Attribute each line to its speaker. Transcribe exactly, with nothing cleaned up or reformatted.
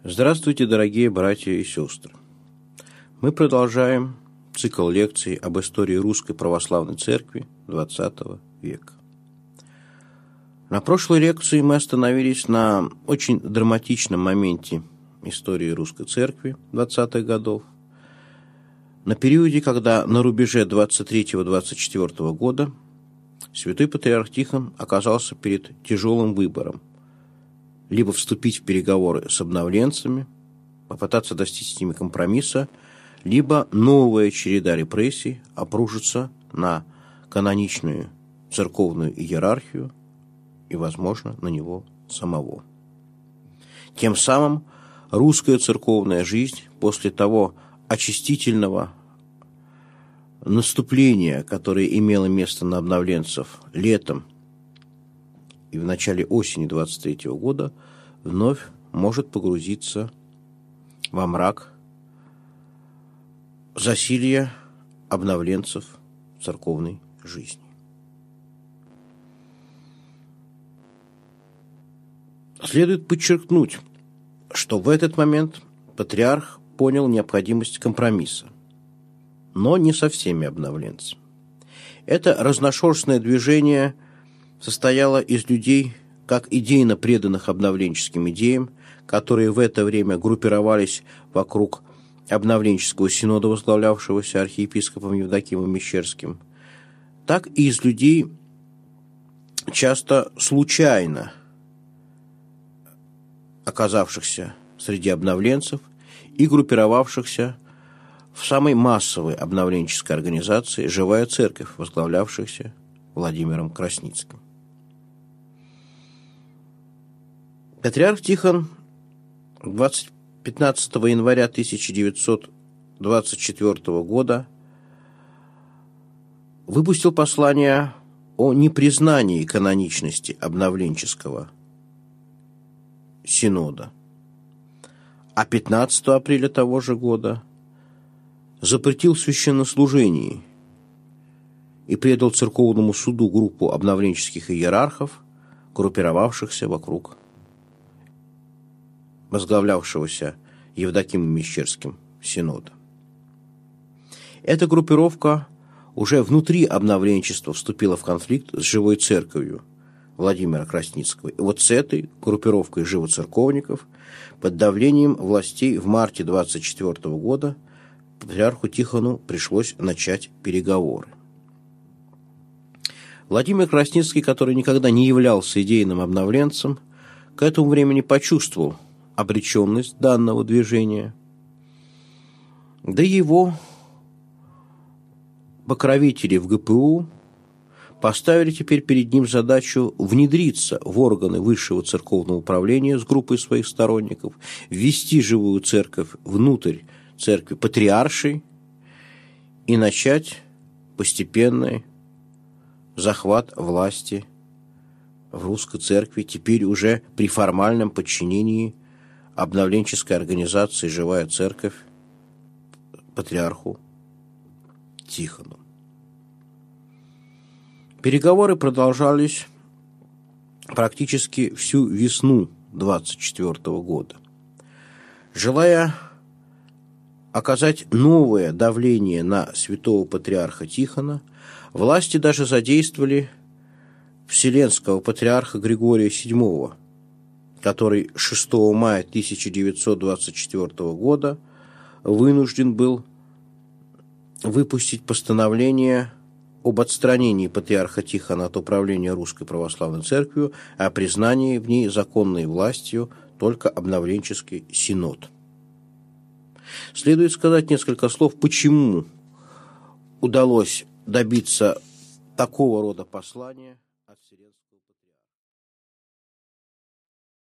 Speaker 1: Здравствуйте, дорогие братья и сестры! Мы продолжаем цикл лекций об истории Русской Православной Церкви двадцатого века. На прошлой лекции мы остановились на очень драматичном моменте истории Русской Церкви двадцатых годов, на периоде, когда на рубеже двадцать третьего — двадцать четвёртого года святой патриарх Тихон оказался перед тяжелым выбором: либо вступить в переговоры с обновленцами, попытаться достичь с ними компромисса, либо новая череда репрессий обрушится на каноничную церковную иерархию и, возможно, на него самого. Тем самым русская церковная жизнь после того очистительного наступления, которое имело место на обновленцев летом и в начале осени двадцать третьего года, вновь может погрузиться во мрак засилья обновленцев церковной жизни. Следует подчеркнуть, что в этот момент патриарх понял необходимость компромисса, но не со всеми обновленцами. Это разношерстное движение состояла из людей, как идейно преданных обновленческим идеям, которые в это время группировались вокруг обновленческого синода, возглавлявшегося архиепископом Евдокимом Мещерским, так и из людей, часто случайно оказавшихся среди обновленцев и группировавшихся в самой массовой обновленческой организации «Живая Церковь», возглавлявшихся Владимиром Красницким. Патриарх Тихон пятнадцатого января тысяча девятьсот двадцать четвёртого года выпустил послание о непризнании каноничности обновленческого синода, а пятнадцатого апреля того же года запретил священнослужение и предал церковному суду группу обновленческих иерархов, группировавшихся вокруг возглавлявшегося Евдокимом Мещерским синода. Эта группировка уже внутри обновленчества вступила в конфликт с Живой Церковью Владимира Красницкого. И вот с этой группировкой живоцерковников под давлением властей в марте двадцать четвёртого года патриарху Тихону пришлось начать переговоры. Владимир Красницкий, который никогда не являлся идейным обновленцем, к этому времени почувствовал обреченность данного движения. Да и его покровители в гэ пэ у поставили теперь перед ним задачу внедриться в органы высшего церковного управления с группой своих сторонников, ввести Живую Церковь внутрь церкви патриаршей и начать постепенный захват власти в русской церкви, теперь уже при формальном подчинении обновленческой организации «Живая Церковь» патриарху Тихону. Переговоры продолжались практически всю весну двадцать четвёртого года. Желая оказать новое давление на святого патриарха Тихона, власти даже задействовали вселенского патриарха Григория седьмого, который шестого мая тысяча девятьсот двадцать четвёртого года вынужден был выпустить постановление об отстранении патриарха Тихона от управления Русской Православной Церковью, а о признании в ней законной властью только обновленческий синод. Следует сказать несколько слов, почему удалось добиться такого рода послания от Вселенского.